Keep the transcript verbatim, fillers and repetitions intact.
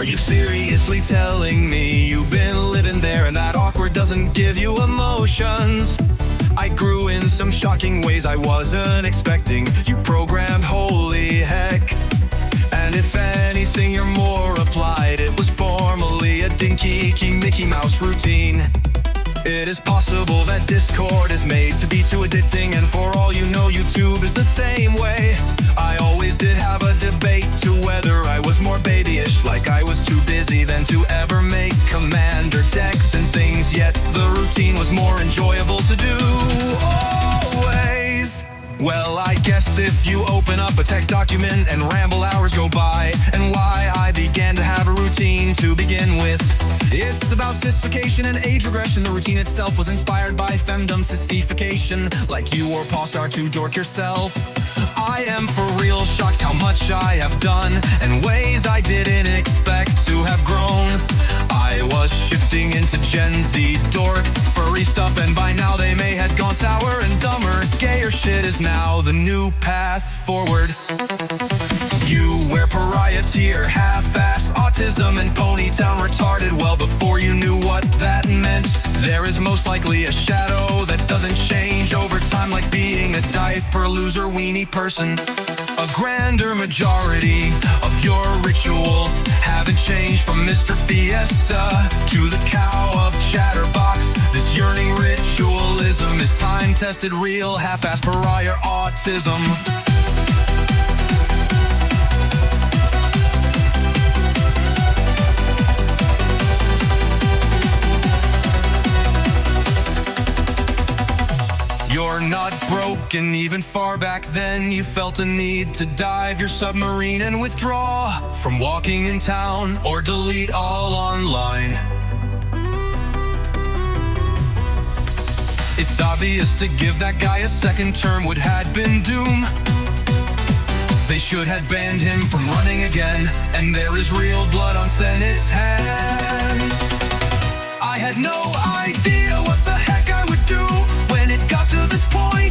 Are you seriously telling me you've been living there and that awkward doesn't give you emotions? I grew in some shocking ways I wasn't expecting. You programmed, holy heck. And if anything, you're more applied. It was formerly a dinky Mickey Mouse routine. It is possible that Discord is made to be too addicting, and for all you know, YouTube is the same way. I always did have a debate to whether I was more babyish, like I was too busy than to ever make commander decks and things, yet the routine was more enjoyable to do. Always. Well, I guess if you open up a text document and ramble, hours go by. And why I began to have a routine to begin with. It's about sissification and age regression. The routine itself was inspired by femdom sissification, like you or Paul Star to dork yourself. I am for real shocked how much I have done, and ways I didn't expect to have grown. I was shifting into Gen Z dork, furry stuff, and by now they may have gone sour and dumber. Gayer shit is now the new path forward. You wear pariah tier, half-ass autism, and Ponytown retarded well before you knew what that meant. There is most likely a shadow that doesn't change over time, like being a diaper loser weenie person. A grander majority of your rituals haven't changed from Mister Fiesta to the cow of Chatterbox. This yearning ritualism is time-tested, real half-ass pariah autism. You're not broken. Even far back then you felt a need to dive your submarine and withdraw from walking in town or delete all online. It's obvious to give that guy a second term would had been doom. They should have banned him from running again, and there is real blood on Senate's hands. I had no idea what the heck I would do when it got to this point.